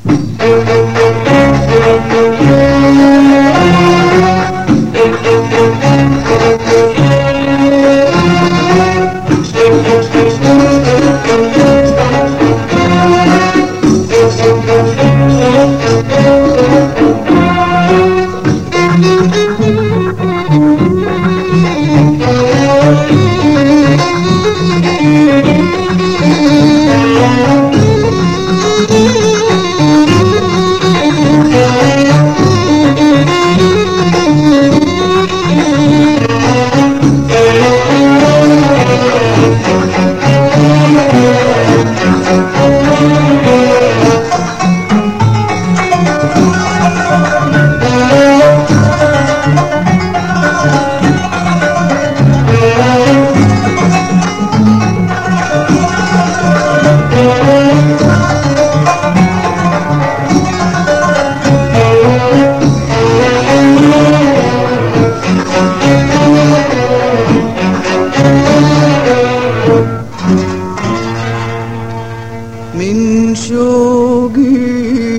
من شوقي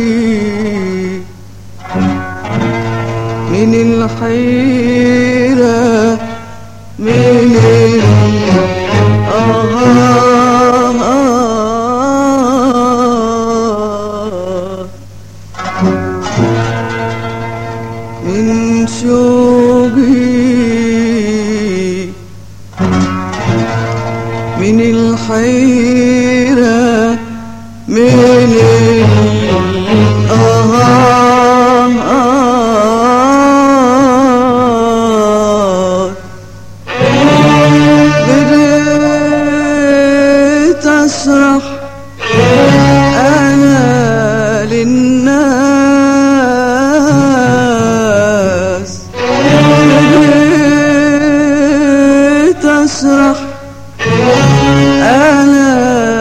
من الحيرة من من شوقي من الحيرة من بديت أسرح أنا للناس بديت أسرح أنا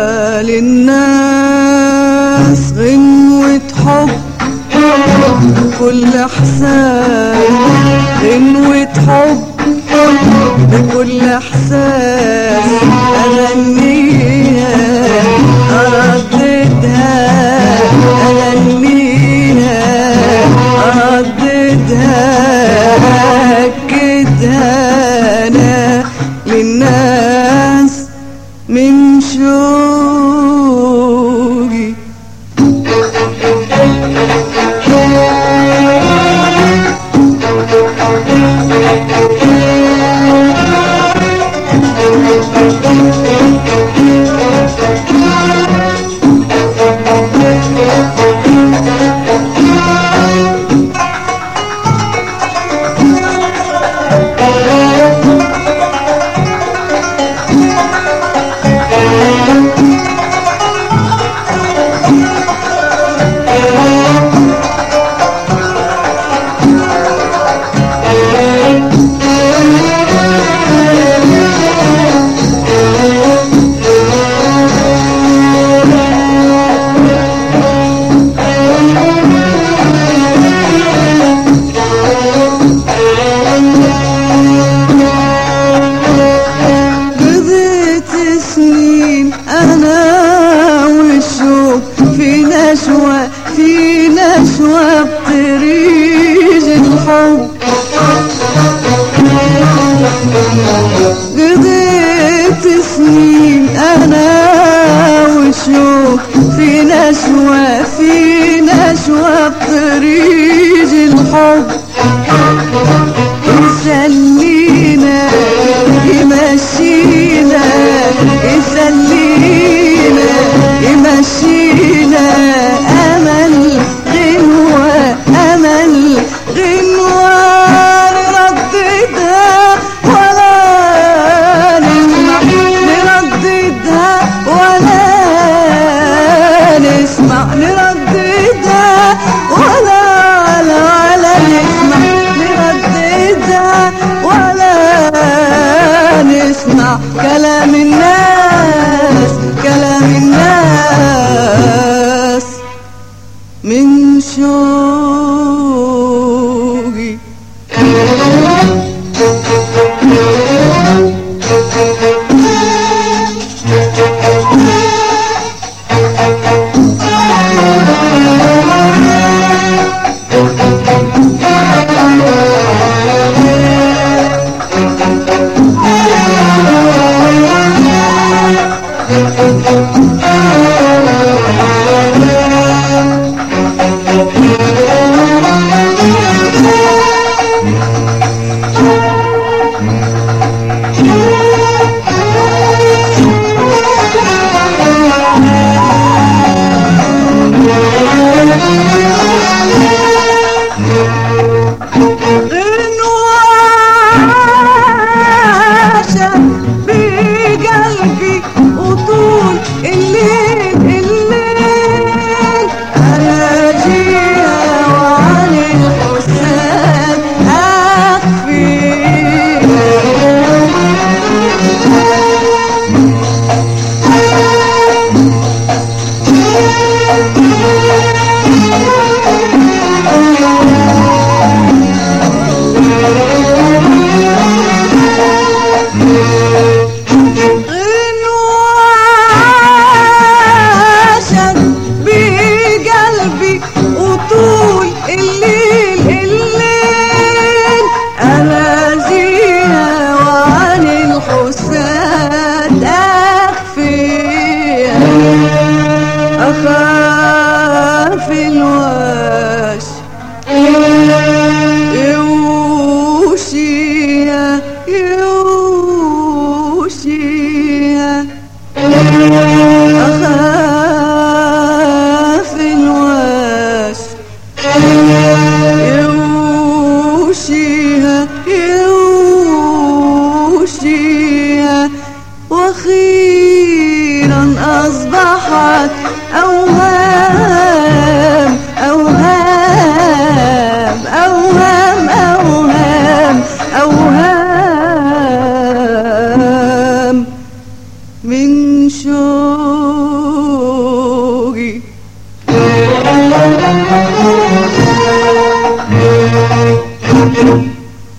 للناس غنوة حب بكل إحساس غنوة حب بكل إحساس أغنيها أرددها أغنيها أرددها أكدها أنا للناس من شوقي في نشوة بطريق الحب قضيت سنين أنا وشوق في نشوة بطريق الحب يسلينا يمشينا يسلينا يمشينا أمل غنوة أمل غنوة نرددها ولا نسمع نرددها ولا نسمع نرددها ولا نسمع نرددها ولا نسمع كلام الناس كلام الناس من شوقي من شوقي